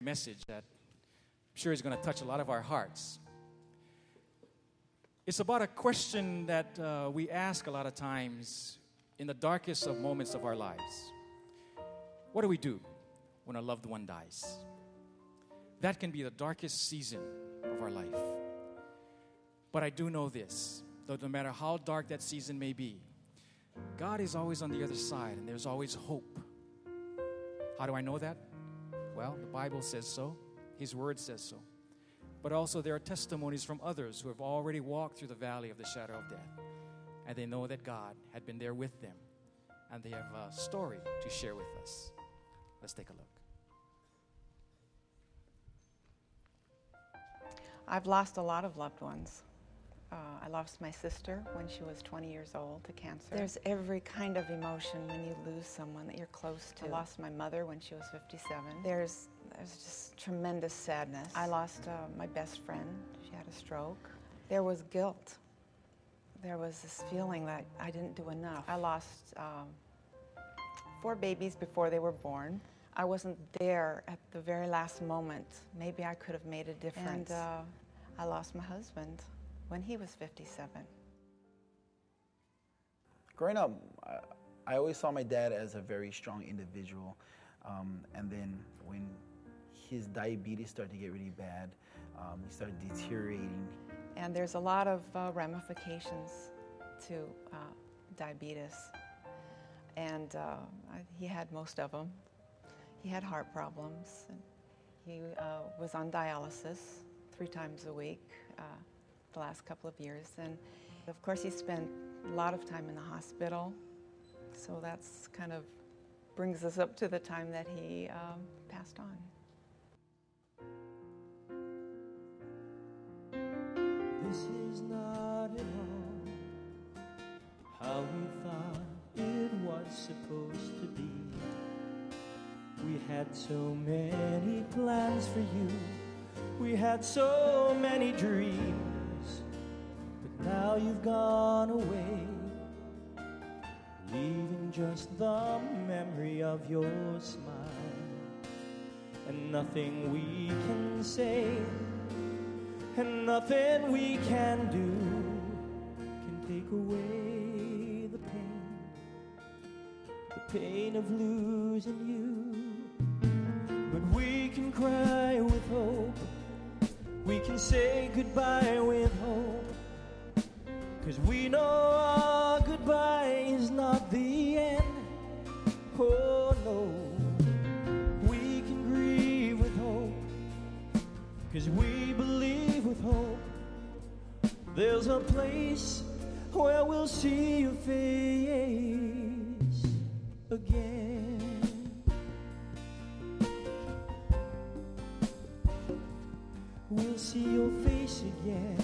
message that I'm sure is going to touch a lot of our hearts. It's about a question that we ask a lot of times in the darkest of moments of our lives. What do we do when a loved one dies? That can be the darkest season of our life. But I do know this, that no matter how dark that season may be, God is always on the other side, and there's always hope. How do I know that? Well, the Bible says so. His Word says so. But also there are testimonies from others who have already walked through the valley of the shadow of death. And they know that God had been there with them. And they have a story to share with us. Let's take a look. I've lost a lot of loved ones. I lost my sister when she was 20 years old to cancer. There's every kind of emotion when you lose someone that you're close to. I lost my mother when she was 57. There's just tremendous sadness. I lost my best friend. She had a stroke. There was guilt. There was this feeling that I didn't do enough. I lost 4 babies before they were born. I wasn't there at the very last moment. Maybe I could have made a difference. And I lost my husband when he was 57. Growing up, I always saw my dad as a very strong individual. And then when his diabetes started to get really bad, he started deteriorating. And there's a lot of ramifications to diabetes. And he had most of them. He had heart problems. And he was on dialysis 3 times a week the last couple of years. And of course, he spent a lot of time in the hospital. So that's kind of brings us up to the time that he passed on. This is not at all how we thought it was supposed to be. We had so many plans for you. We had so many dreams. But now you've gone away, leaving just the memory of your smile. And nothing we can say, and nothing we can do can take away the pain of losing you. But we can cry with hope, we can say goodbye with hope, 'cause we know our goodbye is not the end. Oh no, we can grieve with hope, 'cause we believe with hope there's a place where we'll see your face again. We'll see your face again.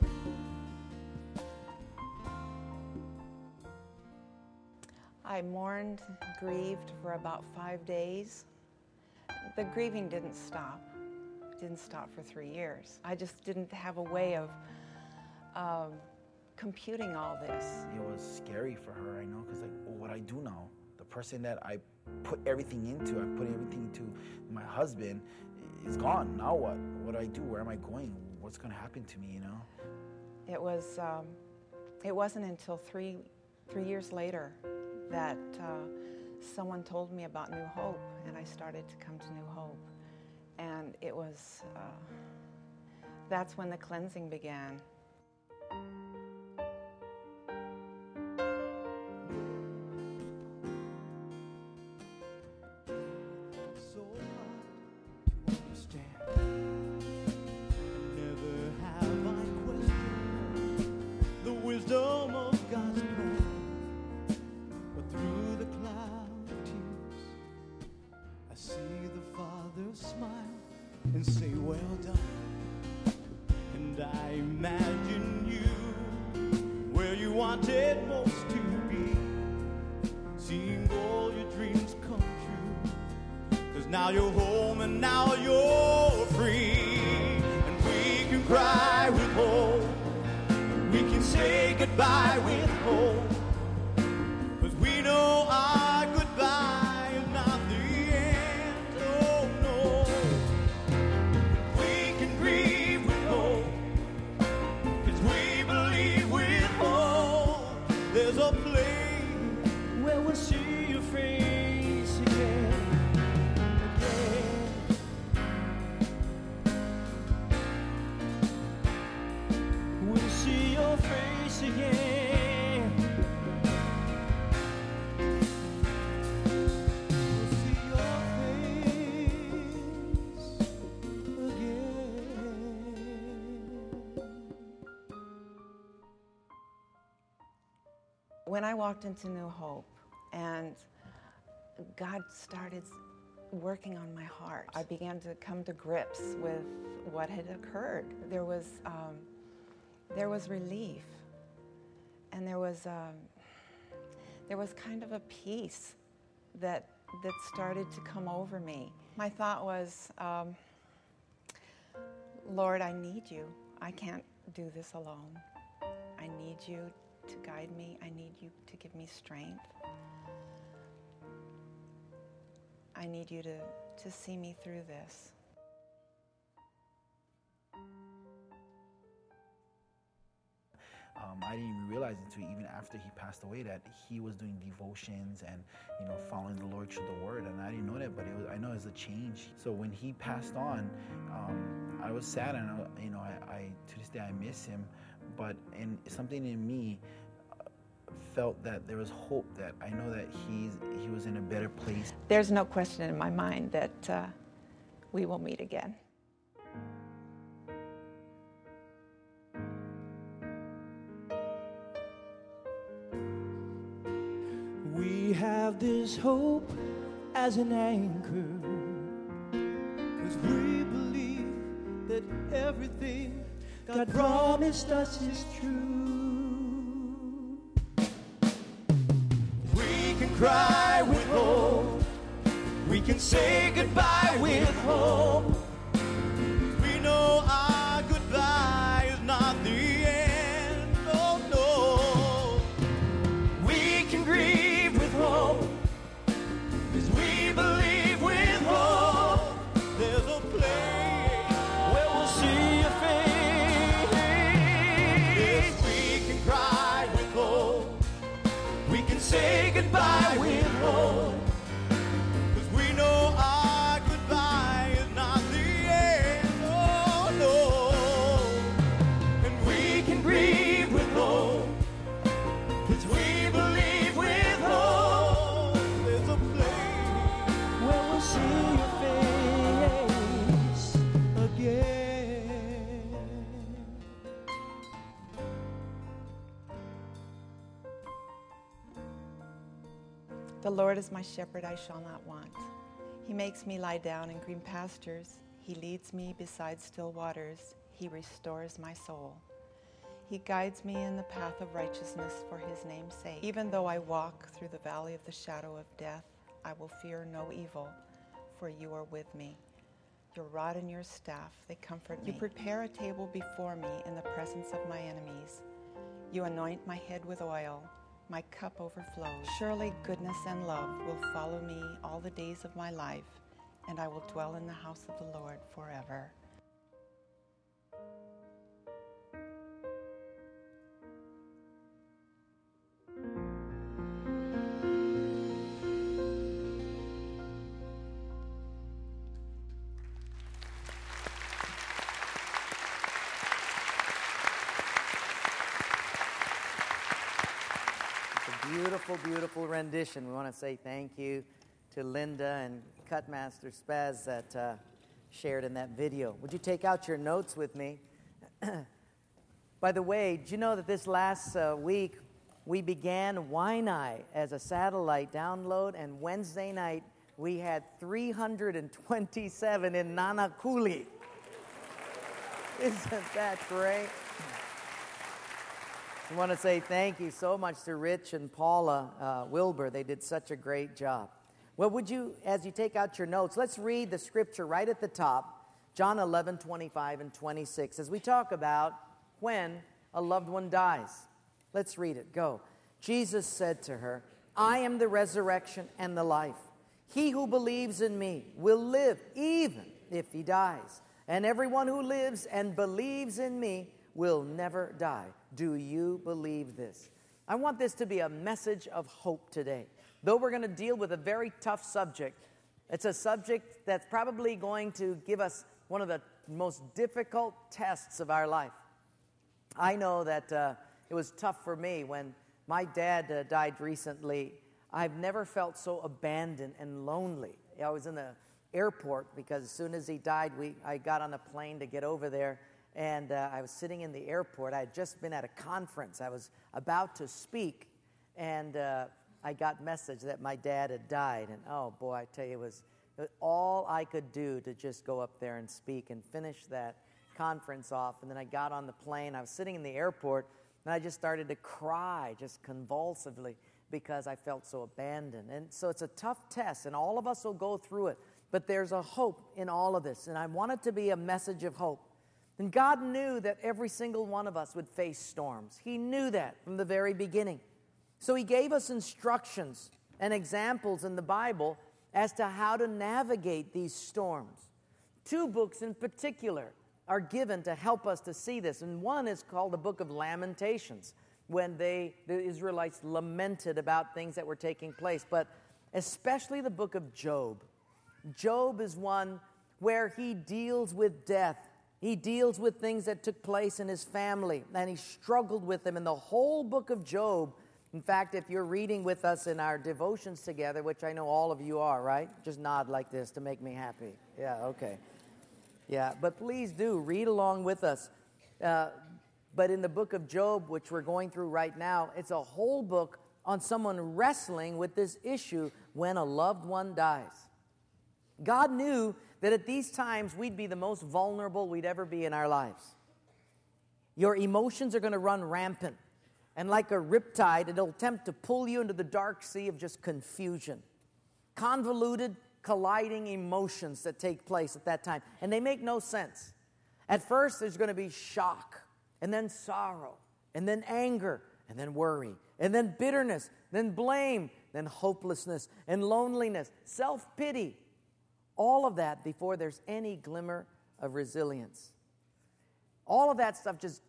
I mourned, grieved for about 5 days. The grieving didn't stop. It didn't stop for 3 years. I just didn't have a way of computing all this. It was scary for her, I know, because like, oh, what I do now? The person that I put everything into, I put everything into my husband, is gone. Now what? What do I do? Where am I going? What's going to happen to me, you know? It was. It wasn't until three years later that someone told me about New Hope, and I started to come to New Hope. And it was, that's when the cleansing began. So hard to understand. Never have I questioned the wisdom of God's plan. But through the cloud of tears, I see the Father smile and say, well done. And I imagine you where you wanted most to be, seeing all your dreams come true. 'Cause now you're home and now you're free. And we can cry with hope, we can say goodbye with hope. 'Cause we know our goodbye is not the end. Oh no, when I walked into New Hope and God started working on my heart, I began to come to grips with what had occurred. There was relief, and there was kind of a peace that started to come over me. My thought was, Lord, I need you. I can't do this alone. I need you to guide me. I need you to give me strength. I need you to see me through this. I didn't even realize until even after he passed away that he was doing devotions and, following the Lord through the Word. And I didn't know that, but I know it was a change. So when he passed on, I was sad, and I to this day I miss him. But something in me felt that there was hope, that I know that he was in a better place. There's no question in my mind that we will meet again. We have this hope as an anchor, 'cause we believe that everything God promised us is true. We can cry with hope, we can say goodbye with hope. We know our goodbye is not the end, oh no. We can grieve with hope, 'cause we believe with hope. There's a place where we'll see your face. Yes, we can cry with hope, we can say goodbye with hope, 'cause we know our goodbye is not the end, oh no. And we can grieve with hope, 'cause we believe with hope. There's a place where we'll see your face again. The Lord is my shepherd, I shall not want. He makes me lie down in green pastures. He leads me beside still waters. He restores my soul. He guides me in the path of righteousness for his name's sake. Even though I walk through the valley of the shadow of death, I will fear no evil, for you are with me. Your rod and your staff, they comfort me. You prepare a table before me in the presence of my enemies. You anoint my head with oil. My cup overflows. Surely goodness and love will follow me all the days of my life, and I will dwell in the house of the Lord forever. Beautiful, beautiful rendition. We want to say thank you to Linda and Cutmaster Spaz that shared in that video. Would you take out your notes with me? By the way, did you know that this last week we began Waianae as a satellite download, and Wednesday night we had 327 in Nanakuli. Isn't that great? I want to say thank you so much to Rich and Paula Wilbur. They did such a great job. Well, would you, as you take out your notes, let's read the scripture right at the top, John 11:25 and 26, as we talk about when a loved one dies. Let's read it. Go. Jesus said to her, I am the resurrection and the life. He who believes in me will live even if he dies. And everyone who lives and believes in me will never die. Do you believe this? I want this to be a message of hope today. Though we're going to deal with a very tough subject, it's a subject that's probably going to give us one of the most difficult tests of our life. I know that it was tough for me when my dad died recently. I've never felt so abandoned and lonely. I was in the airport because as soon as he died, I got on a plane to get over there. And I was sitting in the airport. I had just been at a conference. I was about to speak. And I got message that my dad had died. And oh boy, I tell you, it was all I could do to just go up there and speak and finish that conference off. And then I got on the plane. I was sitting in the airport, and I just started to cry just convulsively because I felt so abandoned. And so it's a tough test, and all of us will go through it. But there's a hope in all of this, and I want it to be a message of hope. And God knew that every single one of us would face storms. He knew that from the very beginning. So He gave us instructions and examples in the Bible as to how to navigate these storms. 2 books in particular are given to help us to see this. And one is called the Book of Lamentations, when the Israelites lamented about things that were taking place. But especially the book of Job. Job is one where he deals with death. He deals with things that took place in his family, and he struggled with them. In the whole book of Job, in fact, if you're reading with us in our devotions together, which I know all of you are, right? Just nod like this to make me happy. Yeah, okay. Yeah, but please do read along with us. But in the book of Job, which we're going through right now, it's a whole book on someone wrestling with this issue when a loved one dies. God knew that at these times we'd be the most vulnerable we'd ever be in our lives. Your emotions are going to run rampant. And like a riptide, it'll attempt to pull you into the dark sea of just confusion. Convoluted, colliding emotions that take place at that time. And they make no sense. At first, there's going to be shock, and then sorrow, and then anger, and then worry, and then bitterness, then blame, then hopelessness, and loneliness, self-pity. All of that before there's any glimmer of resilience. All of that stuff just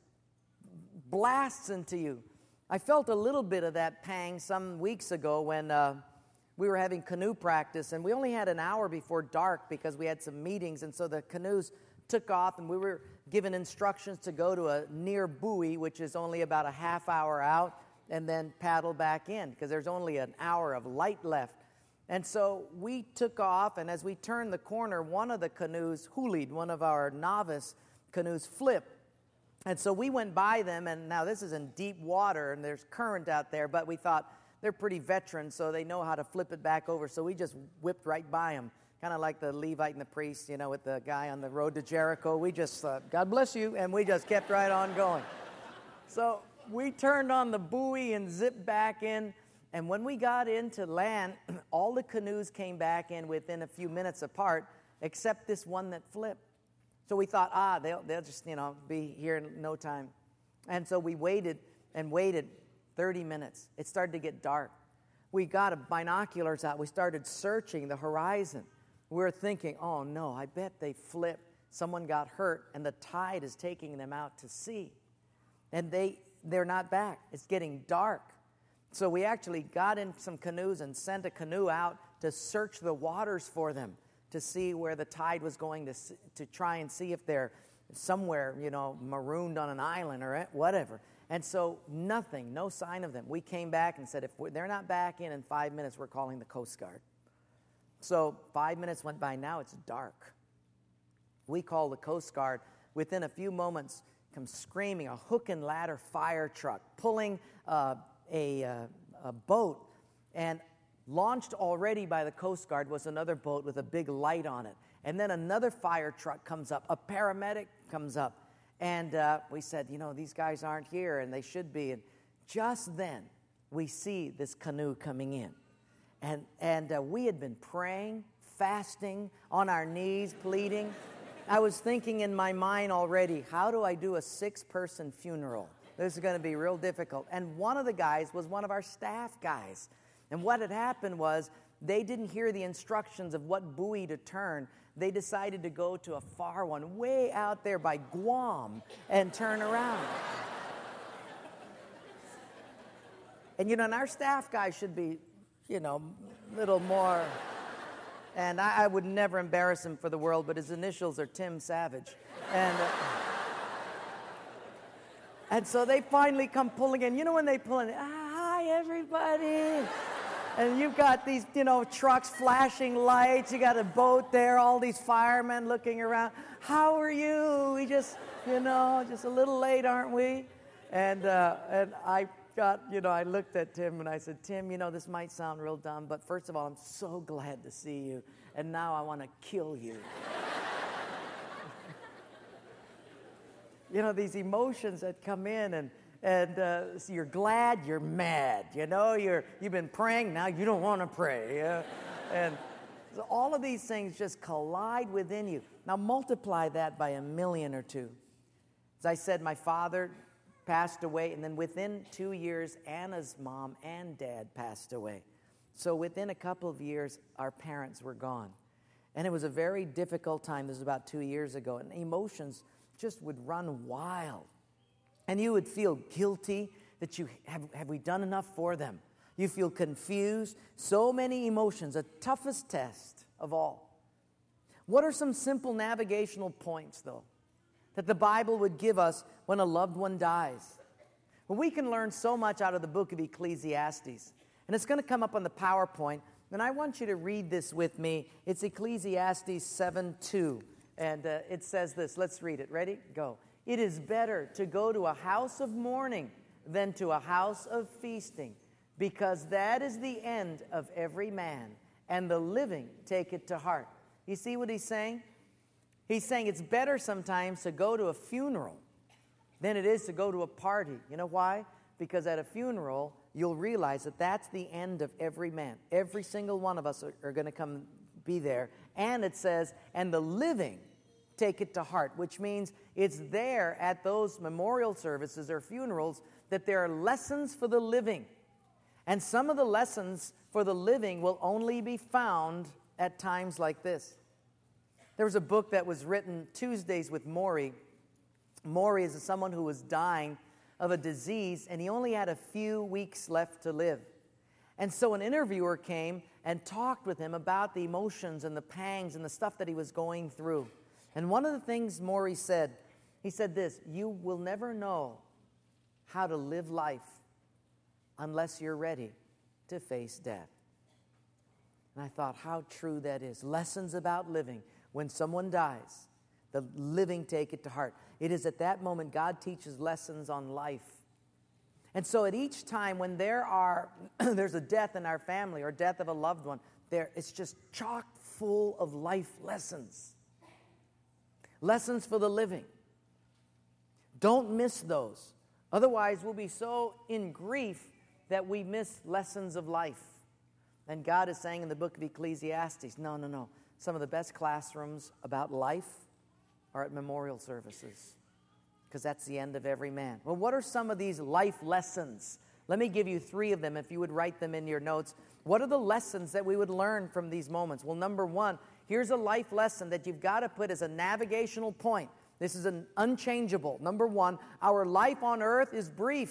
blasts into you. I felt a little bit of that pang some weeks ago when we were having canoe practice, and we only had an hour before dark because we had some meetings, and so the canoes took off, and we were given instructions to go to a near buoy, which is only about a half hour out, and then paddle back in because there's only an hour of light left. And so we took off, and as we turned the corner, one of the canoes, Hulid, one of our novice canoes, flipped. And so we went by them, and now this is in deep water, and there's current out there, but we thought they're pretty veteran, so they know how to flip it back over. So we just whipped right by them, kind of like the Levite and the priest, you know, with the guy on the road to Jericho. We just thought, God bless you, and we just kept right on going. So we turned on the buoy and zipped back in. And when we got into land, all the canoes came back in within a few minutes apart, except this one that flipped. So we thought, they'll just, be here in no time. And so we waited and waited 30 minutes. It started to get dark. We got binoculars out. We started searching the horizon. We were thinking, oh no, I bet they flipped. Someone got hurt, and the tide is taking them out to sea. And they're not back. It's getting dark. So we actually got in some canoes and sent a canoe out to search the waters for them, to see where the tide was going, to try and see if they're somewhere, marooned on an island or whatever. And so nothing, no sign of them. We came back and said, if they're not back in 5 minutes, we're calling the Coast Guard. So 5 minutes went by. Now it's dark. We call the Coast Guard. Within a few moments, comes screaming, a hook and ladder fire truck, pulling a boat, and launched already by the Coast Guard was another boat with a big light on it. And then another fire truck comes up, a paramedic comes up, and we said, these guys aren't here, and they should be. And just then, we see this canoe coming in. And we had been praying, fasting, on our knees, pleading. I was thinking in my mind already, how do I do a 6-person funeral? This is going to be real difficult. And one of the guys was one of our staff guys. And what had happened was they didn't hear the instructions of what buoy to turn. They decided to go to a far one, way out there by Guam, and turn around. And, and our staff guy should be, a little more. And I would never embarrass him for the world, but his initials are Tim Savage. And so they finally come pulling in. When they pull in, hi, everybody. And you've got these, trucks flashing lights. You got a boat there, all these firemen looking around. How are you? We just, just a little late, aren't we? And I got, I looked at Tim and I said, Tim, this might sound real dumb, but first of all, I'm so glad to see you. And now I want to kill you. These emotions that come in and so you're glad, you're mad. You've been praying, now you don't want to pray. And so all of these things just collide within you. Now multiply that by 1 million or 2. As I said, my father passed away, and then within 2 years, Anna's mom and dad passed away. So within a couple of years, our parents were gone. And it was a very difficult time. This was about 2 years ago, and emotions just would run wild. And you would feel guilty that have we done enough for them? You feel confused. So many emotions, the toughest test of all. What are some simple navigational points, though, that the Bible would give us when a loved one dies? Well, we can learn so much out of the book of Ecclesiastes. And it's going to come up on the PowerPoint. And I want you to read this with me. It's Ecclesiastes 7:2. And it says this. Let's read it. Ready? Go. It is better to go to a house of mourning than to a house of feasting, because that is the end of every man, and the living take it to heart. You see what he's saying? He's saying it's better sometimes to go to a funeral than it is to go to a party. You know why? Because at a funeral, you'll realize that that's the end of every man. Every single one of us are going to come be there. And it says, and the living take it to heart, which means it's there at those memorial services or funerals that there are lessons for the living. And some of the lessons for the living will only be found at times like this. There was a book that was written, Tuesdays with Maury. Maury is someone who was dying of a disease, and he only had a few weeks left to live. And so an interviewer came and talked with him about the emotions and the pangs and the stuff that he was going through. And one of the things Maury said, he said this: you will never know how to live life unless you're ready to face death. And I thought how true that is. Lessons about living. When someone dies, the living take it to heart. It is at that moment God teaches lessons on life. And so at each time when there's a death in our family or death of a loved one, it's just chock full of life lessons. Lessons for the living. Don't miss those. Otherwise, we'll be so in grief that we miss lessons of life. And God is saying in the book of Ecclesiastes, no. Some of the best classrooms about life are at memorial services, because that's the end of every man. Well, what are some of these life lessons? Let me give you 3 of them if you would write them in your notes. What are the lessons that we would learn from these moments? Well, number 1, here's a life lesson that you've got to put as a navigational point. This is an unchangeable. Number 1, our life on earth is brief.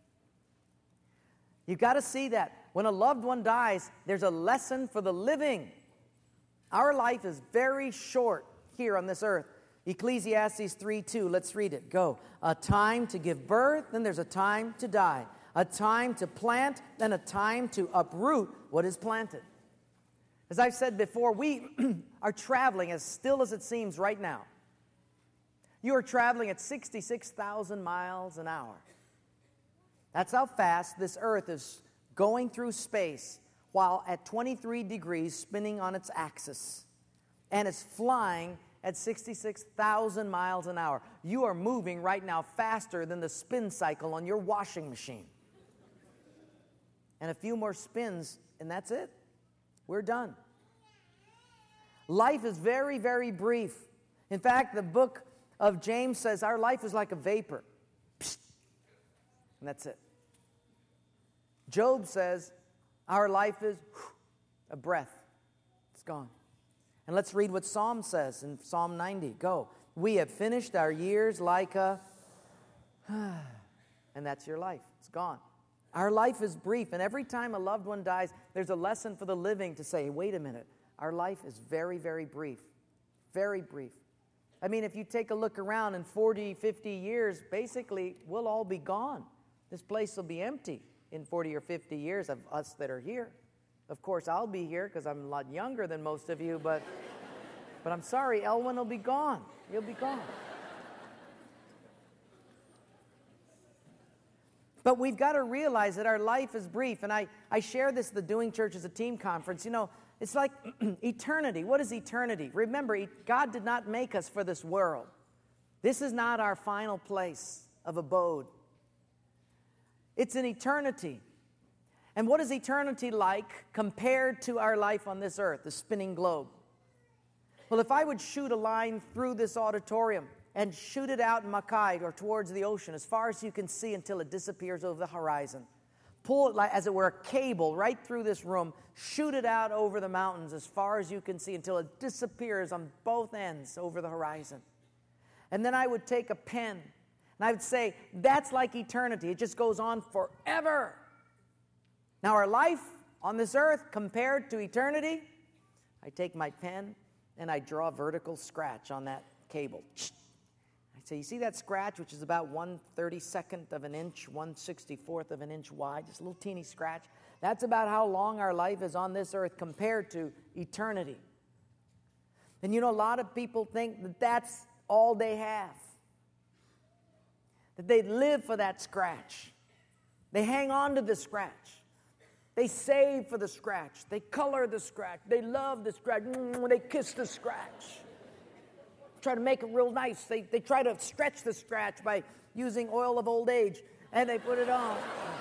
You've got to see that. When a loved one dies, there's a lesson for the living. Our life is very short here on this earth. Ecclesiastes 3:2, let's read it. Go. A time to give birth, then there's a time to die. A time to plant, then a time to uproot what is planted. As I've said before, we are traveling as still as it seems right now. You are traveling at 66,000 miles an hour. That's how fast this earth is going through space while at 23 degrees spinning on its axis. And it's flying at 66,000 miles an hour. You are moving right now faster than the spin cycle on your washing machine. And a few more spins, and that's it. We're done. Life is very, very brief. In fact, the book of James says our life is like a vapor. Psst. And that's it. Job says our life is a breath. It's gone. And let's read what Psalm says in Psalm 90. Go. We have finished our years like a... And that's your life. It's gone. Our life is brief. And every time a loved one dies, there's a lesson for the living to say, wait a minute. Our life is very, very brief. Very brief. I mean, if you take a look around in 40, 50 years, basically, we'll all be gone. This place will be empty in 40 or 50 years of us that are here. Of course, I'll be here because I'm a lot younger than most of you, but I'm sorry, Elwin will be gone. He'll be gone. But we've got to realize that our life is brief. And I share this at the Doing Church as a team conference. You know, it's like eternity. What is eternity? Remember, God did not make us for this world. This is not our final place of abode. It's an eternity. And what is eternity like compared to our life on this earth, the spinning globe? Well, if I would shoot a line through this auditorium and shoot it out in Mackay or towards the ocean as far as you can see until it disappears over the horizon, pull it like, as it were, a cable right through this room, shoot it out over the mountains as far as you can see until it disappears on both ends over the horizon. And then I would take a pen and I would say, that's like eternity. It just goes on forever. Now, our life on this earth compared to eternity, I take my pen and I draw a vertical scratch on that cable. I say, you see that scratch, which is about 1/32 of an inch, 1/64 of an inch wide, just a little teeny scratch? That's about how long our life is on this earth compared to eternity. And you know, a lot of people think that that's all they have, that they live for that scratch. They hang on to the scratch. They save for the scratch. They color the scratch. They love the scratch. They kiss the scratch. Try to make it real nice. They try to stretch the scratch by using oil of old age, and they put it on.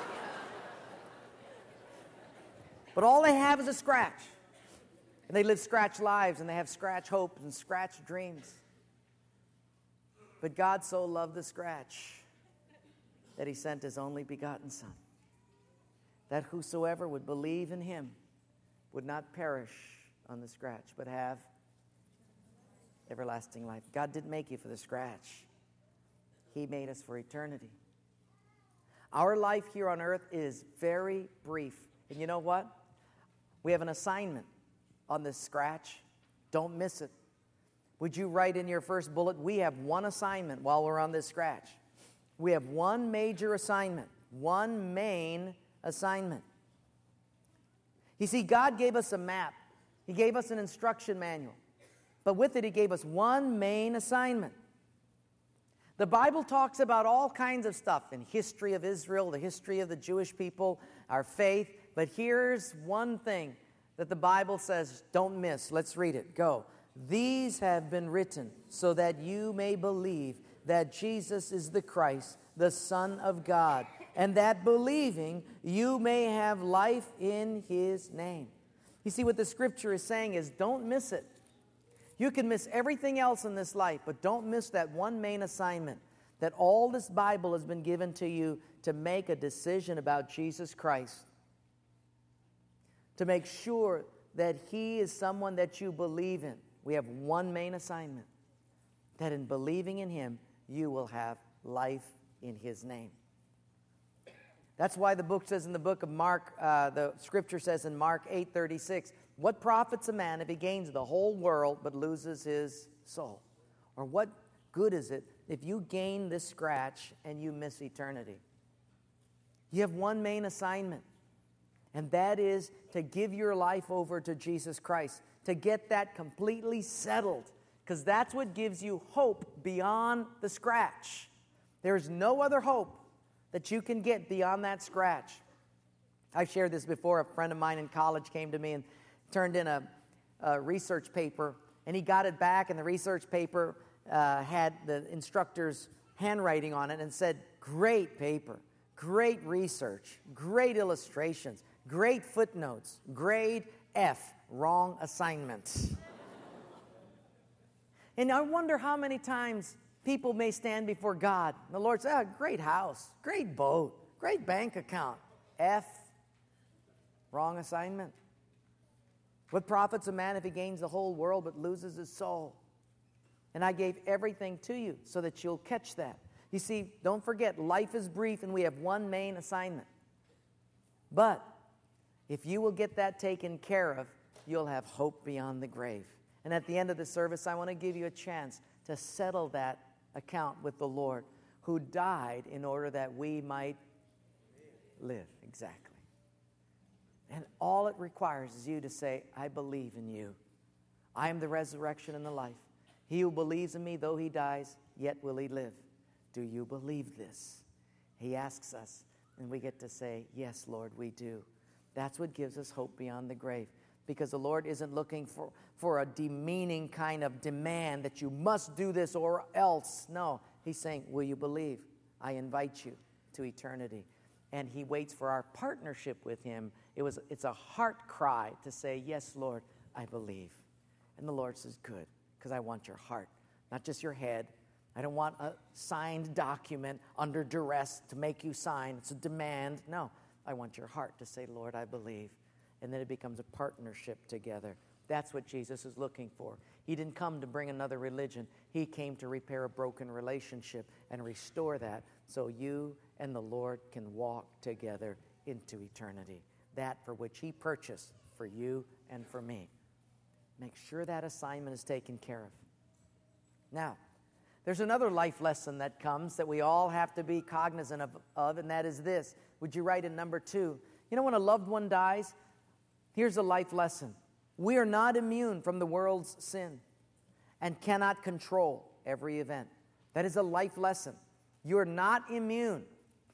But all they have is a scratch. And they live scratch lives, and they have scratch hopes and scratch dreams. But God so loved the scratch that He sent His only begotten Son, that whosoever would believe in Him would not perish on the scratch, but have everlasting life. God didn't make you for the scratch. He made us for eternity. Our life here on earth is very brief. And you know what? We have an assignment on this scratch. Don't miss it. Would you write in your first bullet, we have one assignment while we're on this scratch. We have one major assignment, one main assignment. You see, God gave us a map. He gave us an instruction manual. But with it, He gave us one main assignment. The Bible talks about all kinds of stuff in history of Israel, the history of the Jewish people, our faith. But here's one thing that the Bible says, don't miss. Let's read it. Go. These have been written so that you may believe that Jesus is the Christ, the Son of God, and that believing you may have life in His name. You see, what the Scripture is saying is, don't miss it. You can miss everything else in this life, but don't miss that one main assignment, that all this Bible has been given to you to make a decision about Jesus Christ, to make sure that He is someone that you believe in. We have one main assignment, that in believing in Him, you will have life in His name. That's why the book says in the book of Mark, the Scripture says in Mark 8:36, what profits a man if he gains the whole world but loses his soul? Or what good is it if you gain this scratch and you miss eternity? You have one main assignment, and that is to give your life over to Jesus Christ, to get that completely settled, because that's what gives you hope beyond the scratch. There's no other hope that you can get beyond that scratch. I've shared this before. A friend of mine in college came to me and turned in a research paper, and he got it back, and the research paper had the instructor's handwriting on it and said, great paper, great research, great illustrations, great footnotes, grade F, wrong assignment. And I wonder how many times people may stand before God. The Lord says, great house, great boat, great bank account. F, wrong assignment. What profits a man if he gains the whole world but loses his soul? And I gave everything to you so that you'll catch that. You see, don't forget, life is brief and we have one main assignment. But if you will get that taken care of, you'll have hope beyond the grave. And at the end of the service, I want to give you a chance to settle that account with the Lord, who died in order that we might live. Exactly. And all it requires is you to say, I believe in you. I am the resurrection and the life. He who believes in me, though he dies, yet will he live. Do you believe this? He asks us. And we get to say, yes, Lord, we do. That's what gives us hope beyond the grave. Because the Lord isn't looking for a demeaning kind of demand that you must do this or else. No, He's saying, will you believe? I invite you to eternity. And He waits for our partnership with Him. It's a heart cry to say, yes, Lord, I believe. And the Lord says, good, because I want your heart, not just your head. I don't want a signed document under duress to make you sign. It's a demand. No, I want your heart to say, Lord, I believe. And then it becomes a partnership together. That's what Jesus is looking for. He didn't come to bring another religion. He came to repair a broken relationship and restore that so you and the Lord can walk together into eternity. That for which He purchased for you and for me. Make sure that assignment is taken care of. Now, there's another life lesson that comes that we all have to be cognizant of, and that is this. Would you write in number 2? You know, when a loved one dies, here's a life lesson. We are not immune from the world's sin and cannot control every event. That is a life lesson. You're not immune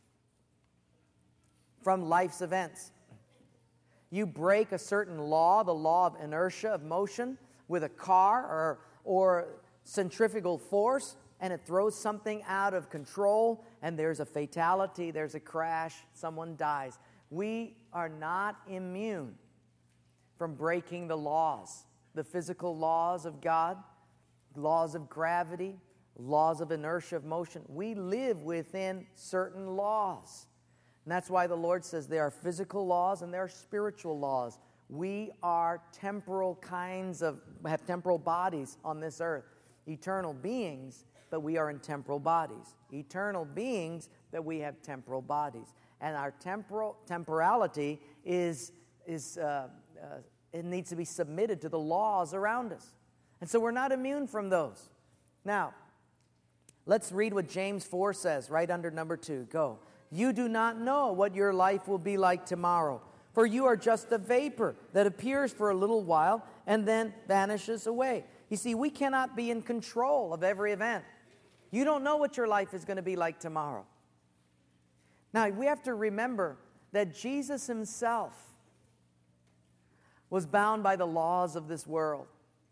from life's events. You break a certain law, the law of inertia, of motion, with a car or centrifugal force, and it throws something out of control, and there's a fatality, there's a crash, someone dies. We are not immune from breaking the laws, the physical laws of God, laws of gravity, laws of inertia of motion. We live within certain laws. And that's why the Lord says there are physical laws and there are spiritual laws. We are have temporal bodies on this earth. Eternal beings, but we are in temporal bodies. Eternal beings, but we have temporal bodies. And our temporality it needs to be submitted to the laws around us. And so we're not immune from those. Now, let's read what James 4 says right under number 2. Go. You do not know what your life will be like tomorrow, for you are just a vapor that appears for a little while and then vanishes away. You see, we cannot be in control of every event. You don't know what your life is going to be like tomorrow. Now, we have to remember that Jesus Himself was bound by the laws of this world.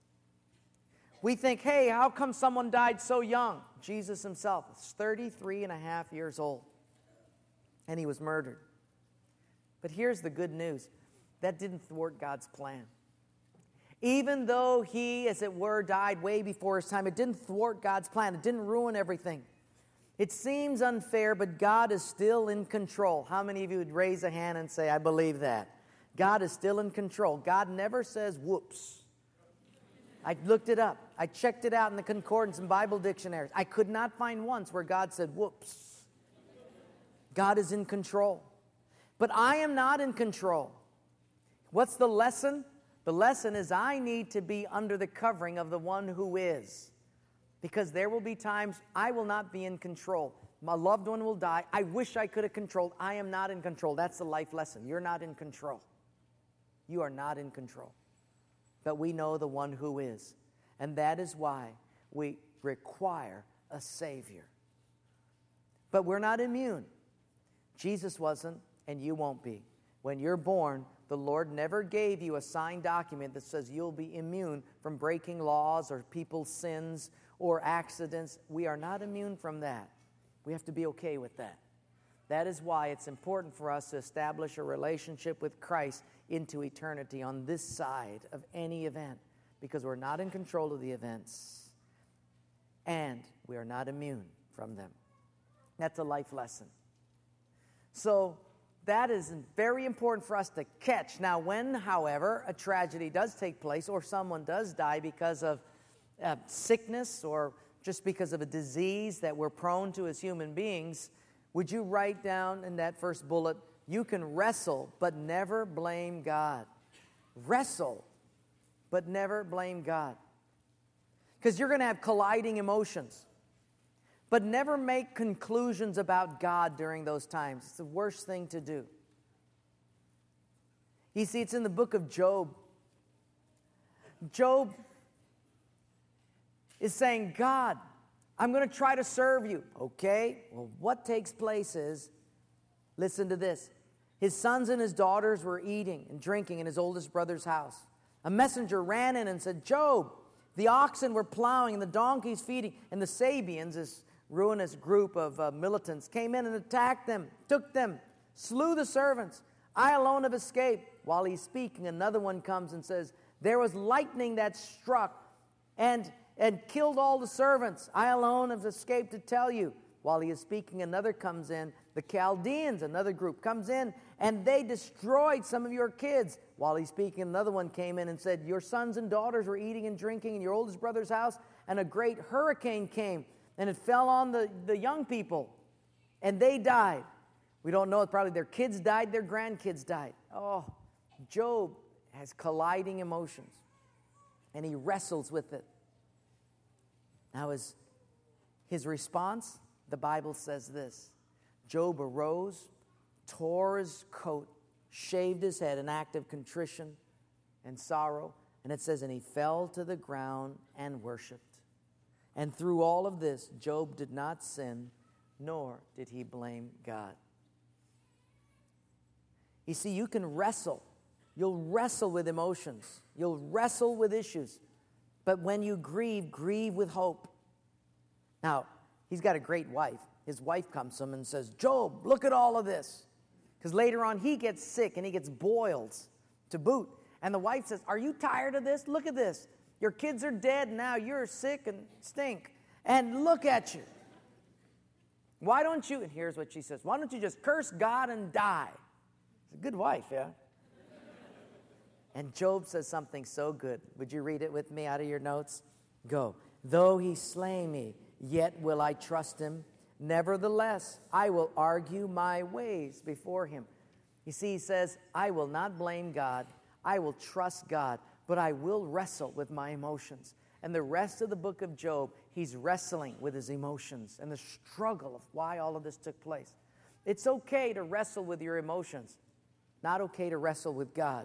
We think, hey, how come someone died so young? Jesus Himself was 33 and a half years old, and He was murdered. But here's the good news. That didn't thwart God's plan. Even though He, as it were, died way before His time, it didn't thwart God's plan. It didn't ruin everything. It seems unfair, but God is still in control. How many of you would raise a hand and say, I believe that? God is still in control. God never says, whoops. I looked it up. I checked it out in the concordance and Bible dictionaries. I could not find once where God said, whoops. God is in control. But I am not in control. What's the lesson? The lesson is I need to be under the covering of the one who is. Because there will be times I will not be in control. My loved one will die. I wish I could have controlled. I am not in control. That's the life lesson. You're not in control. You are not in control. But we know the one who is. And that is why we require a Savior. But we're not immune. Jesus wasn't, and you won't be. When you're born, the Lord never gave you a signed document that says you'll be immune from breaking laws or people's sins or accidents. We are not immune from that. We have to be okay with that. That is why it's important for us to establish a relationship with Christ into eternity on this side of any event, because we're not in control of the events and we are not immune from them. That's a life lesson. So that is very important for us to catch. Now, when, however, a tragedy does take place or someone does die because of sickness or just because of a disease that we're prone to as human beings, would you write down in that first bullet, you can wrestle but never blame God. Wrestle but never blame God. Because you're going to have colliding emotions. But never make conclusions about God during those times. It's the worst thing to do. You see, it's in the book of Job. Job is saying, God, I'm going to try to serve you. Okay, well, what takes place is Listen to this. His sons and his daughters were eating and drinking in his oldest brother's house. A messenger ran in and said, Job, the oxen were plowing and the donkeys feeding. And the Sabians, this ruinous group of militants, came in and attacked them, took them, slew the servants. I alone have escaped. While he's speaking, another one comes and says, there was lightning that struck and killed all the servants. I alone have escaped to tell you. While he is speaking, another comes in. The Chaldeans, another group, comes in, and they destroyed some of your kids. While he's speaking, another one came in and said, your sons and daughters were eating and drinking in your oldest brother's house, and a great hurricane came, and it fell on the young people, and they died. We don't know, probably their kids died, their grandkids died. Oh, Job has colliding emotions, and he wrestles with it. Now, his response, the Bible says this. Job arose, tore his coat, shaved his head, an act of contrition and sorrow. And it says, and he fell to the ground and worshiped. And through all of this, Job did not sin, nor did he blame God. You see, you can wrestle. You'll wrestle with emotions. You'll wrestle with issues. But when you grieve, grieve with hope. Now, he's got a great wife. His wife comes to him and says, Job, look at all of this. Because later on, he gets sick and he gets boils to boot. And the wife says, are you tired of this? Look at this. Your kids are dead now. You're sick and stink. And look at you. Why don't you, and here's what she says, why don't you just curse God and die? It's a good wife, yeah? And Job says something so good. Would you read it with me out of your notes? Go. Though he slay me, yet will I trust him. Nevertheless, I will argue my ways before him. You see, he says, I will not blame God. I will trust God, but I will wrestle with my emotions. And the rest of the book of Job, he's wrestling with his emotions and the struggle of why all of this took place. It's okay to wrestle with your emotions, not okay to wrestle with God.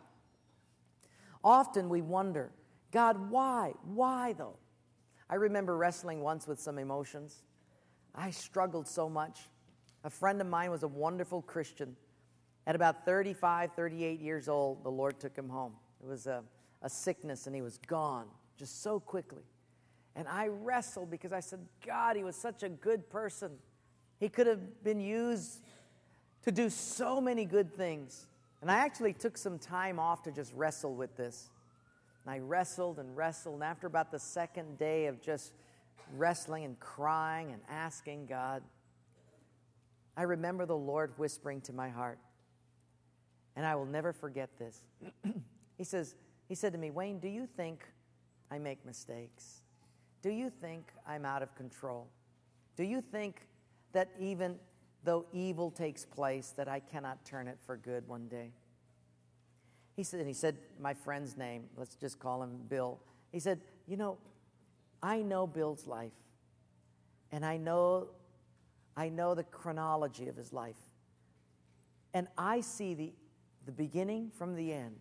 Often we wonder, God, why? Why though? I remember wrestling once with some emotions. I struggled so much. A friend of mine was a wonderful Christian. At about 35, 38 years old, the Lord took him home. It was a sickness, and he was gone just so quickly. And I wrestled because I said, God, he was such a good person. He could have been used to do so many good things. And I actually took some time off to just wrestle with this. And I wrestled and wrestled, and after about the second day of just wrestling and crying and asking God, I remember the Lord whispering to my heart, and I will never forget this. He said to me, Wayne, do you think I make mistakes? Do you think I'm out of control? Do you think that even though evil takes place, that I cannot turn it for good one day? He said my friend's name, let's just call him Bill. He said, I know Bill's life, and I know the chronology of his life. And I see the beginning from the end.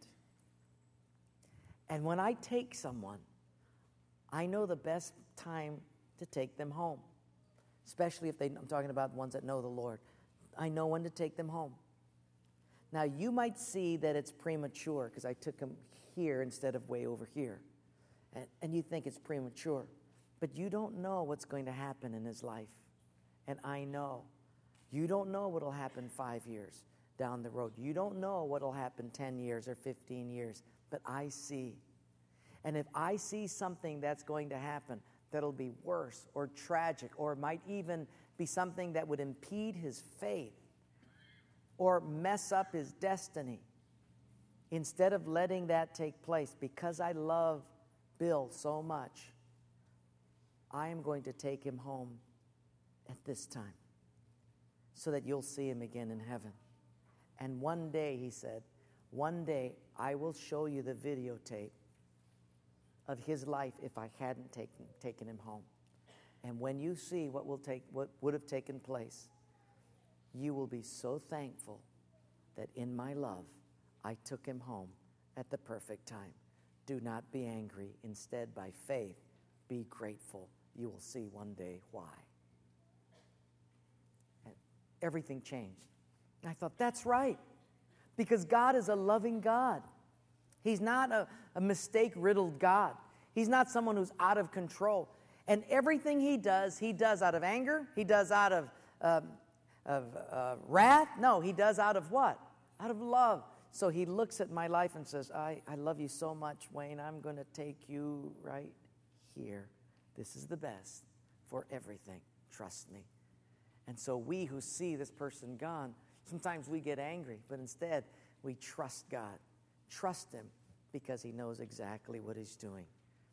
And when I take someone, I know the best time to take them home, especially if I'm talking about ones that know the Lord. I know when to take them home. Now, you might see that it's premature because I took him here instead of way over here. And you think it's premature. But you don't know what's going to happen in his life. And I know. You don't know what will happen 5 years down the road. You don't know what will happen 10 years or 15 years. But I see. And if I see something that's going to happen that'll be worse or tragic or might even be something that would impede his faith or mess up his destiny, instead of letting that take place, because I love Bill so much, I am going to take him home at this time so that you'll see him again in heaven. And one day, he said, one day I will show you the videotape of his life if I hadn't taken him home. And when you see what would have taken place, you will be so thankful that in my love, I took him home at the perfect time. Do not be angry. Instead, by faith, be grateful. You will see one day why. And everything changed. And I thought, that's right. Because God is a loving God. He's not a mistake-riddled God. He's not someone who's out of control. And everything He does out of anger. He does out of wrath. No, He does out of what? Out of love. So He looks at my life and says, I love you so much, Wayne. I'm going to take you right here. This is the best for everything. Trust me. And so we who see this person gone, sometimes we get angry, but instead we trust God. Trust Him because He knows exactly what He's doing.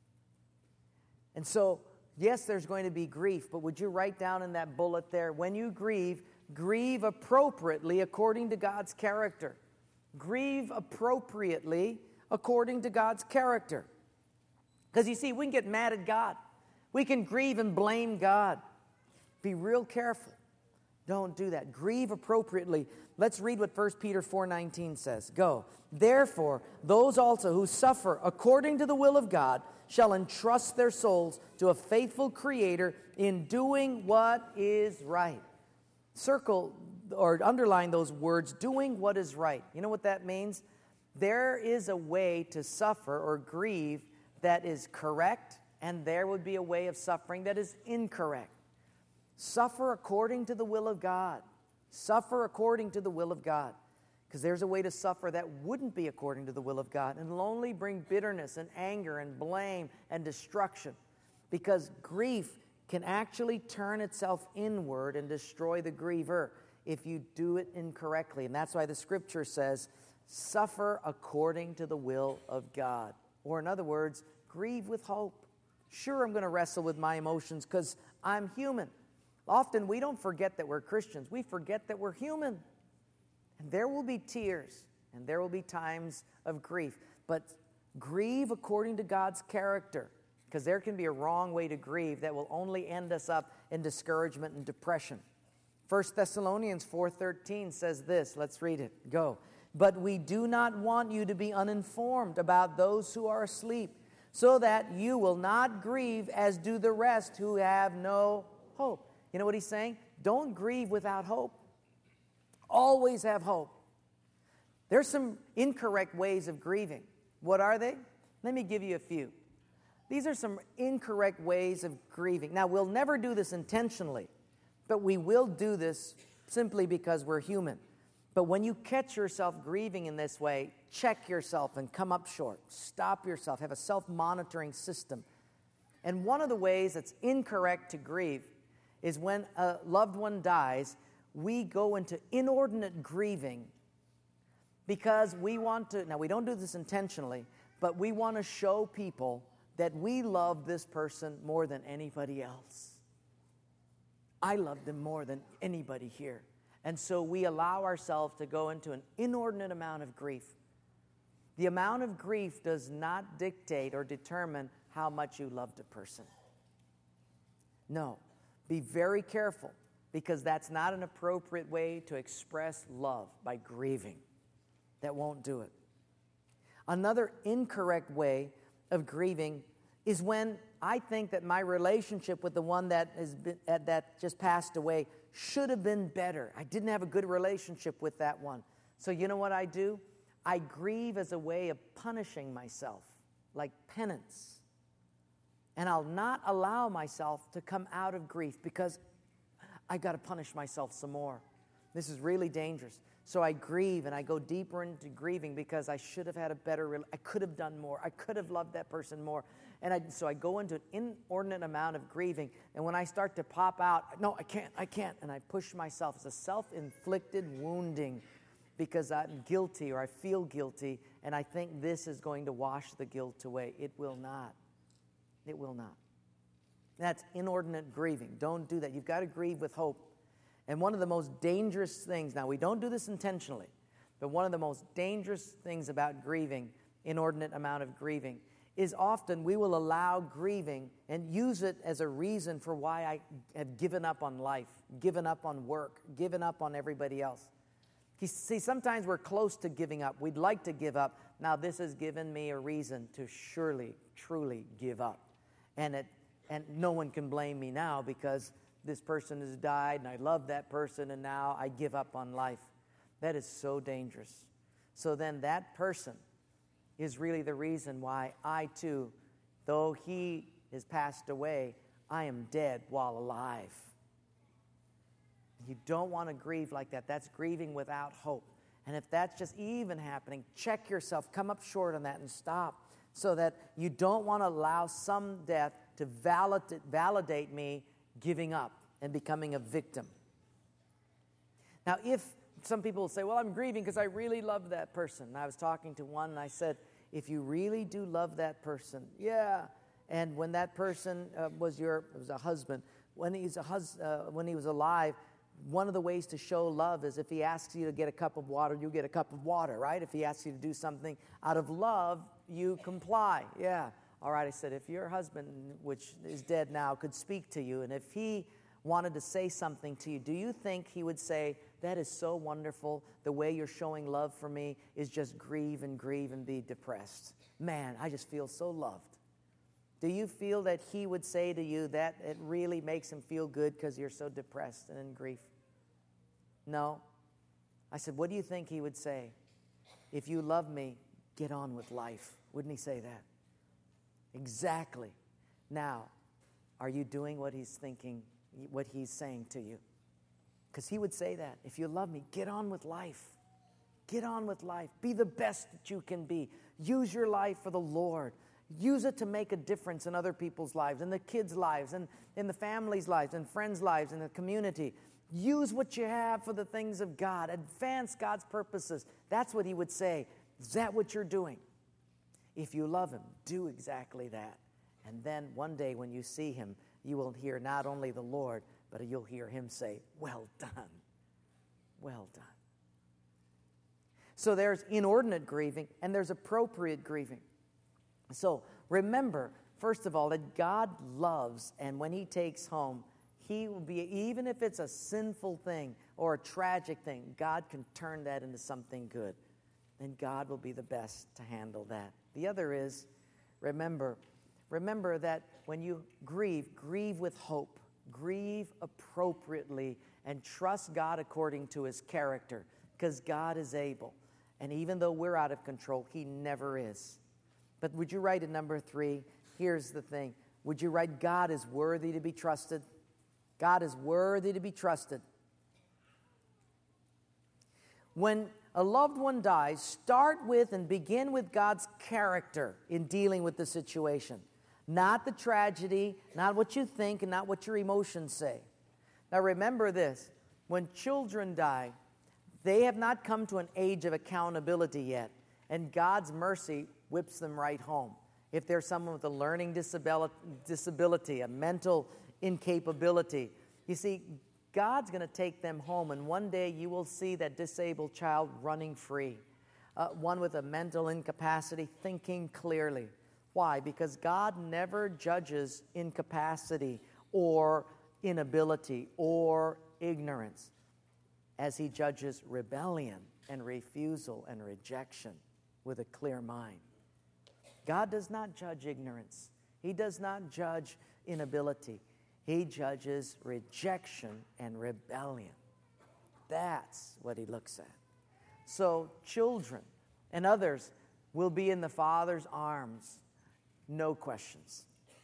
And so, yes, there's going to be grief, but would you write down in that bullet there, when you grieve, grieve appropriately according to God's character. Grieve appropriately according to God's character. Because you see, we can get mad at God. We can grieve and blame God. Be real careful. Don't do that. Grieve appropriately. Let's read what 1 Peter 4:19 says. Go. Therefore, those also who suffer according to the will of God shall entrust their souls to a faithful Creator in doing what is right. Circle or underline those words, doing what is right. You know what that means? There is a way to suffer or grieve that is correct, and there would be a way of suffering that is incorrect. Suffer according to the will of God. Suffer according to the will of God. Because there's a way to suffer that wouldn't be according to the will of God, and it'll only bring bitterness and anger and blame and destruction. Because grief can actually turn itself inward and destroy the griever if you do it incorrectly. And that's why the Scripture says, suffer according to the will of God. Or in other words, grieve with hope. Sure, I'm going to wrestle with my emotions because I'm human. Often we don't forget that we're Christians. We forget that we're human. And there will be tears, and there will be times of grief. But grieve according to God's character, because there can be a wrong way to grieve that will only end us up in discouragement and depression. 1 Thessalonians 4:13 says this. Let's read it. Go. But we do not want you to be uninformed about those who are asleep, so that you will not grieve as do the rest who have no hope. You know what he's saying? Don't grieve without hope. Always have hope. There's some incorrect ways of grieving. What are they? Let me give you a few. These are some incorrect ways of grieving. Now, we'll never do this intentionally, but we will do this simply because we're human. But when you catch yourself grieving in this way, check yourself and come up short. Stop yourself. Have a self-monitoring system. And one of the ways that's incorrect to grieve is when a loved one dies, we go into inordinate grieving because we want to, now we don't do this intentionally, but we want to show people that we love this person more than anybody else. I love them more than anybody here. And so we allow ourselves to go into an inordinate amount of grief. The amount of grief does not dictate or determine how much you loved a person. No. Be very careful, because that's not an appropriate way to express love, by grieving. That won't do it. Another incorrect way of grieving is when I think that my relationship with the one that just passed away should have been better. I didn't have a good relationship with that one. So you know what I do? I grieve as a way of punishing myself, like penance. And I'll not allow myself to come out of grief because I've got to punish myself some more. This is really dangerous. So I grieve and I go deeper into grieving because I should have had a better, I could have done more. I could have loved that person more. And so I go into an inordinate amount of grieving. And when I start to pop out, no, I can't. And I push myself. It's a self-inflicted wounding because I'm guilty or I feel guilty. And I think this is going to wash the guilt away. It will not. It will not. That's inordinate grieving. Don't do that. You've got to grieve with hope. And one of the most dangerous things, now we don't do this intentionally, but one of the most dangerous things about grieving, inordinate amount of grieving, is often we will allow grieving and use it as a reason for why I have given up on life, given up on work, given up on everybody else. You see, sometimes we're close to giving up. We'd like to give up. Now this has given me a reason to surely, truly give up. And no one can blame me now because this person has died and I love that person and now I give up on life. That is so dangerous. So then that person is really the reason why I too, though he has passed away, I am dead while alive. You don't want to grieve like that. That's grieving without hope. And if that's just even happening, check yourself, come up short on that and stop, so that you don't want to allow some death to validate me giving up and becoming a victim. Now, if some people say, well, I'm grieving because I really love that person. And I was talking to one and I said, if you really do love that person, yeah. And when that person was a husband, when he was alive, one of the ways to show love is if he asks you to get a cup of water, you get a cup of water, right? If he asks you to do something out of love, you comply. Yeah. All right, I said, if your husband, which is dead now, could speak to you, and if he wanted to say something to you, do you think he would say, that is so wonderful, the way you're showing love for me is just grieve and be depressed? Man, I just feel so loved. Do you feel that he would say to you that it really makes him feel good because you're so depressed and in grief? No. I said, what do you think he would say? If you love me, get on with life. Wouldn't he say that? Exactly. Now, are you doing what he's thinking, what he's saying to you? Because he would say that. If you love me, get on with life. Get on with life. Be the best that you can be. Use your life for the Lord. Use it to make a difference in other people's lives, in the kids' lives, and in the family's lives, and friends' lives, in the community. Use what you have for the things of God. Advance God's purposes. That's what he would say. Is that what you're doing? If you love him, do exactly that. And then one day when you see him, you will hear not only the Lord, but you'll hear him say, well done. Well done. So there's inordinate grieving and there's appropriate grieving. So remember, first of all, that God loves, and when he takes home, he will be, even if it's a sinful thing or a tragic thing, God can turn that into something good. And God will be the best to handle that. The other is, remember that when you grieve with hope. Grieve appropriately and trust God according to his character, because God is able. And even though we're out of control, he never is. But would you write at number 3? Here's the thing. Would you write, God is worthy to be trusted? God is worthy to be trusted. When a loved one dies, start with and begin with God's character in dealing with the situation. Not the tragedy, not what you think, and not what your emotions say. Now remember this. When children die, they have not come to an age of accountability yet. And God's mercy whips them right home. If there's someone with a learning disability, a mental incapability, you see, God's going to take them home, and one day you will see that disabled child running free. One with a mental incapacity, thinking clearly. Why? Because God never judges incapacity or inability or ignorance as he judges rebellion and refusal and rejection with a clear mind. God does not judge ignorance. He does not judge inability. He judges rejection and rebellion. That's what he looks at. So children and others will be in the Father's arms. No questions.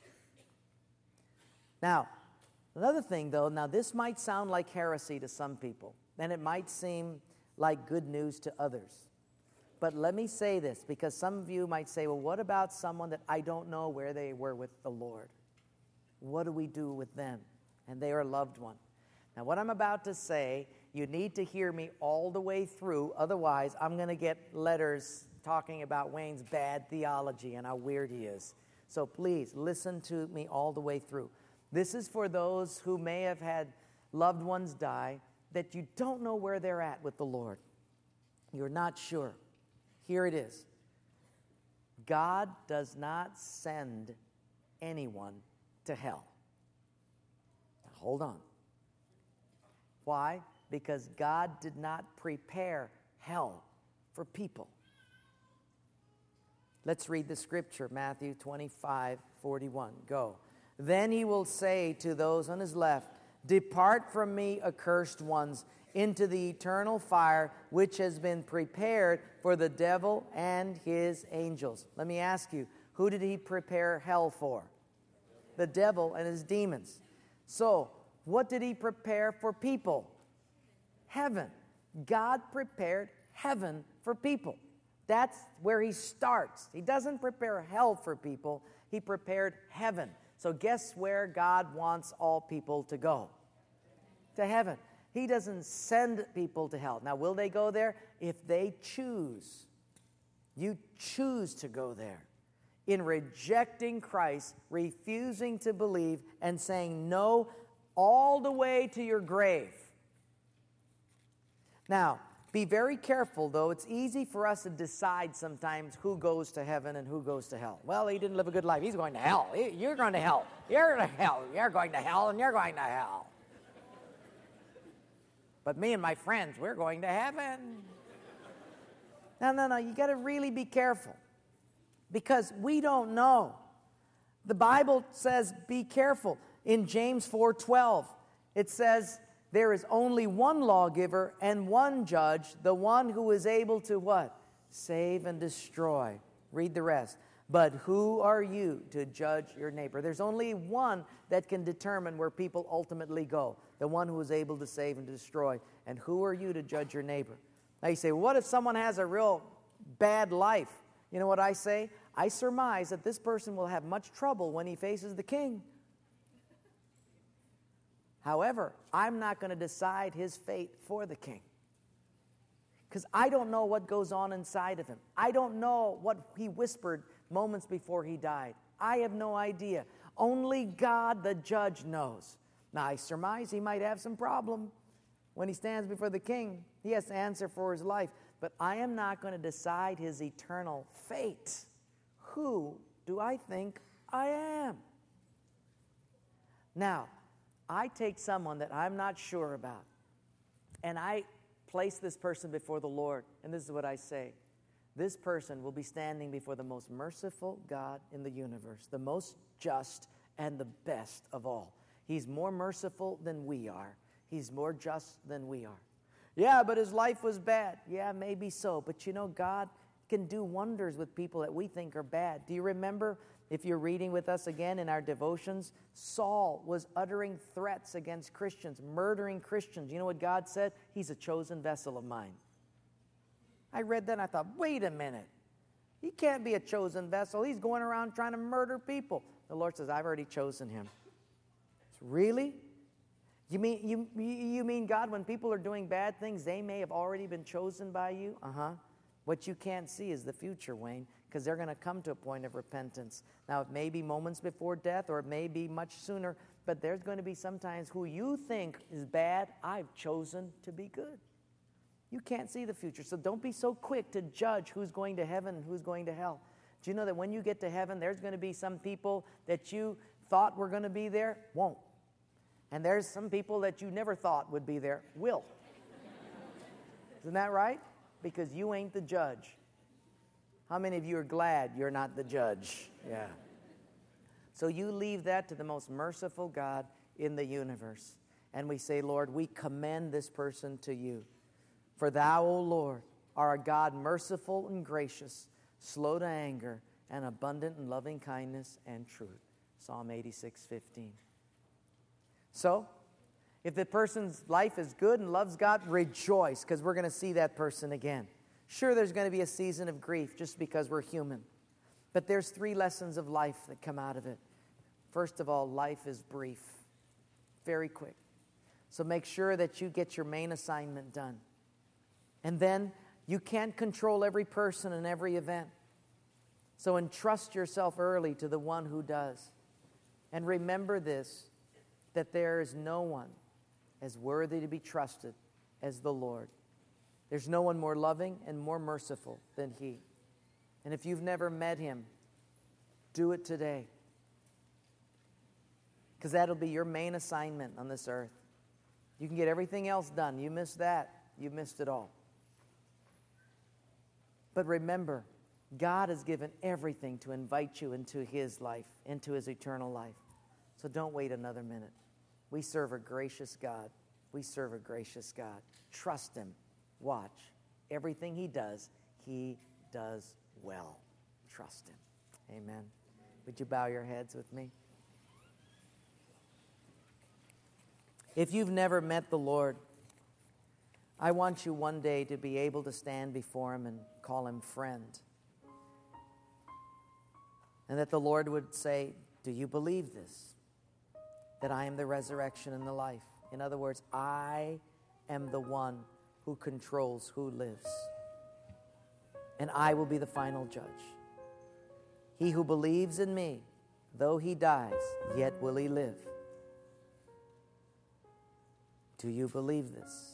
Now, another thing though, now this might sound like heresy to some people, and it might seem like good news to others. But let me say this, because some of you might say, well, what about someone that I don't know where they were with the Lord? What do we do with them? And they are a loved one. Now, what I'm about to say, you need to hear me all the way through. Otherwise, I'm going to get letters talking about Wayne's bad theology and how weird he is. So please, listen to me all the way through. This is for those who may have had loved ones die that you don't know where they're at with the Lord. You're not sure. Here it is. God does not send anyone to hell. Now, hold on. Why? Because God did not prepare hell for people. Let's read the scripture, Matthew 25:41. Go. Then he will say to those on his left, Depart from me, accursed ones, into the eternal fire which has been prepared for the devil and his angels. Let me ask you, who did he prepare hell for? The devil and his demons. So, what did he prepare for people? Heaven. God prepared heaven for people. That's where he starts. He doesn't prepare hell for people. He prepared heaven. So guess where God wants all people to go? To heaven. He doesn't send people to hell. Now, will they go there? If they choose. You choose to go there. In rejecting Christ, refusing to believe, and saying no all the way to your grave. Now, be very careful, though. It's easy for us to decide sometimes who goes to heaven and who goes to hell. Well, he didn't live a good life. He's going to hell. You're going to hell. You're going to hell. You're going to hell, and you're going to hell. But me and my friends, we're going to heaven. No. You got to really be careful. Because we don't know. The Bible says be careful. In James 4:12, it says, there is only one lawgiver and one judge, the one who is able to what? Save and destroy. Read the rest. But who are you to judge your neighbor? There's only one that can determine where people ultimately go. The one who is able to save and destroy. And who are you to judge your neighbor? Now you say, well, what if someone has a real bad life? You know what I say? I surmise that this person will have much trouble when he faces the king. However, I'm not going to decide his fate for the king. Because I don't know what goes on inside of him. I don't know what he whispered moments before he died. I have no idea. Only God, the judge, knows. Now, I surmise he might have some problem when he stands before the king. He has to answer for his life. But I am not going to decide his eternal fate. Who do I think I am? Now, I take someone that I'm not sure about, and I place this person before the Lord, and this is what I say. This person will be standing before the most merciful God in the universe, the most just and the best of all. He's more merciful than we are. He's more just than we are. Yeah, but his life was bad. Yeah, maybe so. But you know, God can do wonders with people that we think are bad. Do you remember, if you're reading with us again in our devotions, Saul was uttering threats against Christians, murdering Christians. You know what God said? He's a chosen vessel of mine. I read that and I thought, wait a minute. He can't be a chosen vessel. He's going around trying to murder people. The Lord says, I've already chosen him. Really? You mean, God, when people are doing bad things, they may have already been chosen by you? Uh-huh. What you can't see is the future, Wayne, because they're going to come to a point of repentance. Now, it may be moments before death, or it may be much sooner, but there's going to be sometimes who you think is bad, I've chosen to be good. You can't see the future, so don't be so quick to judge who's going to heaven and who's going to hell. Do you know that when you get to heaven, there's going to be some people that you thought were going to be there, won't. And there's some people that you never thought would be there, will. Isn't that right? Because you ain't the judge. How many of you are glad you're not the judge? Yeah. So you leave that to the most merciful God in the universe. And we say, Lord, we commend this person to you. For thou, O Lord, are a God merciful and gracious, slow to anger, and abundant in loving kindness and truth. Psalm 86:15. So, if the person's life is good and loves God, rejoice, because we're going to see that person again. Sure, there's going to be a season of grief just because we're human. But there's 3 lessons of life that come out of it. First of all, life is brief. Very quick. So make sure that you get your main assignment done. And then, you can't control every person and every event. So entrust yourself early to the one who does. And remember this, that there is no one as worthy to be trusted as the Lord. There's no one more loving and more merciful than He. And if you've never met Him, do it today. Because that'll be your main assignment on this earth. You can get everything else done. You miss that, you missed it all. But remember, God has given everything to invite you into His life, into His eternal life. So don't wait another minute. We serve a gracious God. We serve a gracious God. Trust Him. Watch. Everything He does well. Trust Him. Amen. Would you bow your heads with me? If you've never met the Lord, I want you one day to be able to stand before Him and call Him friend. And that the Lord would say, do you believe this? That I am the resurrection and the life. In other words, I am the one who controls who lives. And I will be the final judge. He who believes in me, though he dies, yet will he live. Do you believe this?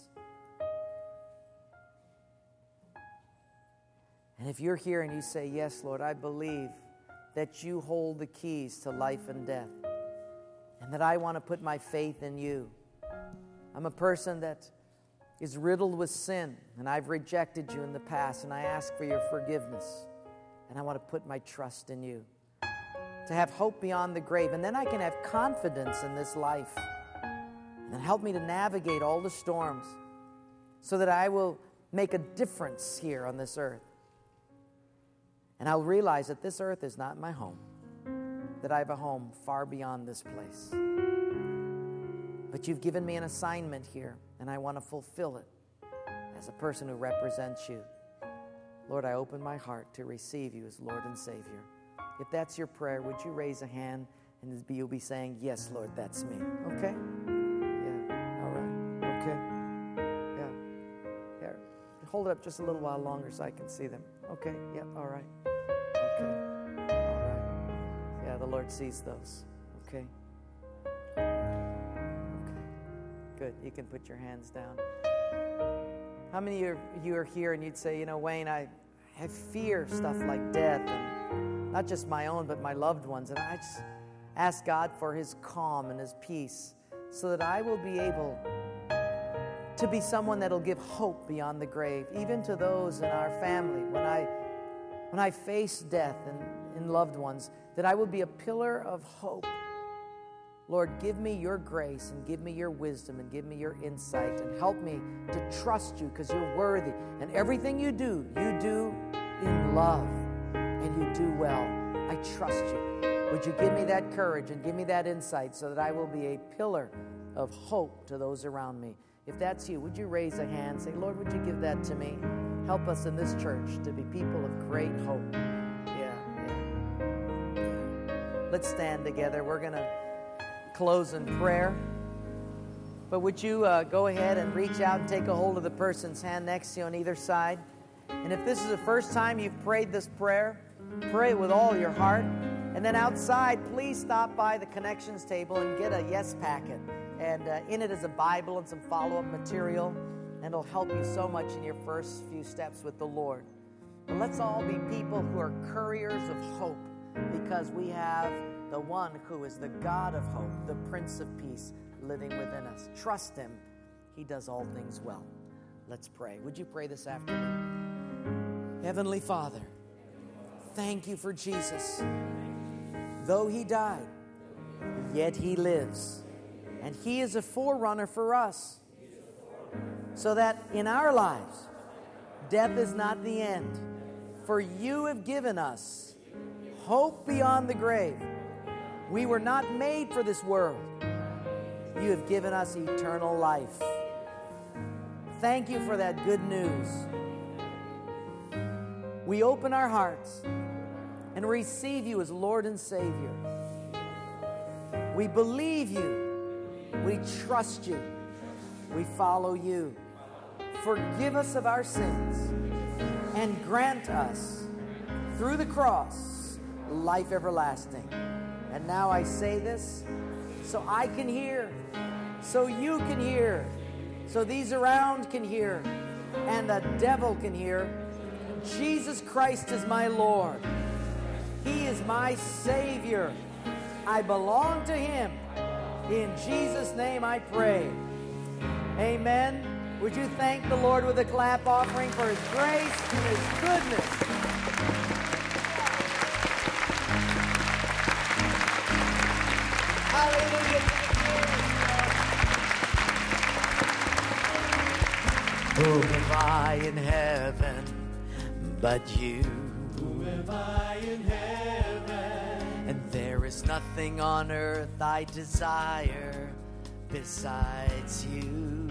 And if you're here and you say, yes, Lord, I believe that you hold the keys to life and death, and that I want to put my faith in you. I'm a person that is riddled with sin, and I've rejected you in the past, and I ask for your forgiveness, and I want to put my trust in you, to have hope beyond the grave, and then I can have confidence in this life, and help me to navigate all the storms, so that I will make a difference here on this earth. And I'll realize that this earth is not my home, that I have a home far beyond this place. But you've given me an assignment here, and I want to fulfill it as a person who represents you. Lord, I open my heart to receive you as Lord and Savior. If that's your prayer, would you raise a hand, and you'll be saying, yes, Lord, that's me. Okay? Yeah, all right. Okay. Yeah. Here, hold it up just a little while longer so I can see them. Okay, yeah, all right. Okay, all right. Yeah, the Lord sees those. Okay. Good. You can put your hands down. How many of you are here and you'd say, you know, Wayne, I fear stuff like death, and not just my own, but my loved ones. And I just ask God for His calm and His peace so that I will be able to be someone that'll give hope beyond the grave, even to those in our family. When I face death in loved ones, that I will be a pillar of hope. Lord, give me your grace and give me your wisdom and give me your insight and help me to trust you because you're worthy. And everything you do in love and you do well. I trust you. Would you give me that courage and give me that insight so that I will be a pillar of hope to those around me? If that's you, would you raise a hand and say, Lord, would you give that to me? Help us in this church to be people of great hope. Yeah. Let's stand together. We're going to close in prayer. But would you go ahead and reach out and take a hold of the person's hand next to you on either side? And if this is the first time you've prayed this prayer, pray it with all your heart. And then outside, please stop by the connections table and get a yes packet. And in it is a Bible and some follow-up material. And it'll help you so much in your first few steps with the Lord. But let's all be people who are couriers of hope, because we have the one who is the God of hope, the Prince of Peace, living within us. Trust Him. He does all things well. Let's pray. Would you pray this after me? Heavenly Father, thank you for Jesus. Though He died, yet He lives. And He is a forerunner for us, so that in our lives, death is not the end. For you have given us hope beyond the grave. We were not made for this world. You have given us eternal life. Thank you for that good news. We open our hearts and receive you as Lord and Savior. We believe you. We trust you. We follow you. Forgive us of our sins and grant us, through the cross, life everlasting. And now I say this so I can hear, so you can hear, so these around can hear, and the devil can hear. Jesus Christ is my Lord. He is my Savior. I belong to Him. In Jesus' name I pray. Amen. Would you thank the Lord with a clap offering for His grace and His goodness? Hallelujah. Who have I in heaven but you? Who have I in heaven? And there is nothing on earth I desire besides you.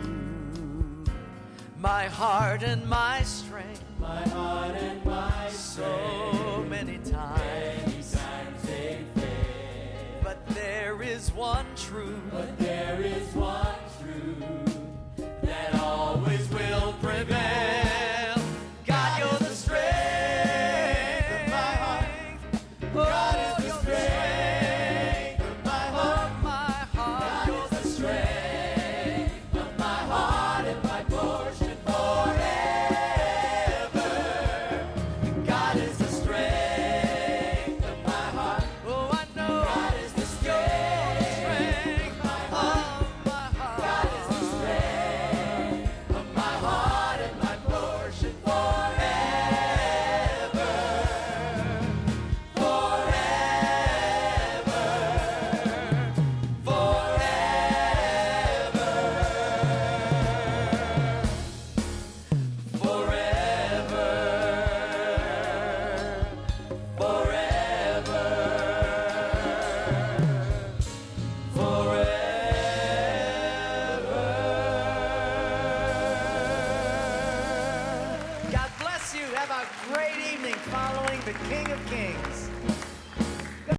My heart and my strength, My heart and my strength. so many times they fail. but there is one truth, But there is one truth that always will prevail. God, you're the strength of my heart. God is the strength of my heart. God is the strength of my heart and my portion forever. God is the strength of my heart. Oh, I know God is the strength of my heart. God is the strength of my heart and my portion forever. Forever. God bless you. Have a great evening following the King of Kings.